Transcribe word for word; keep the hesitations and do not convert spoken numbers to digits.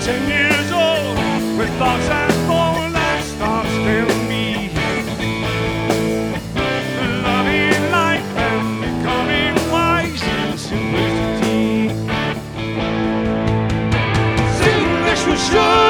ten years old, with thoughts and more that start still me. Loving life and becoming wise in simplicity. Sing this was sure.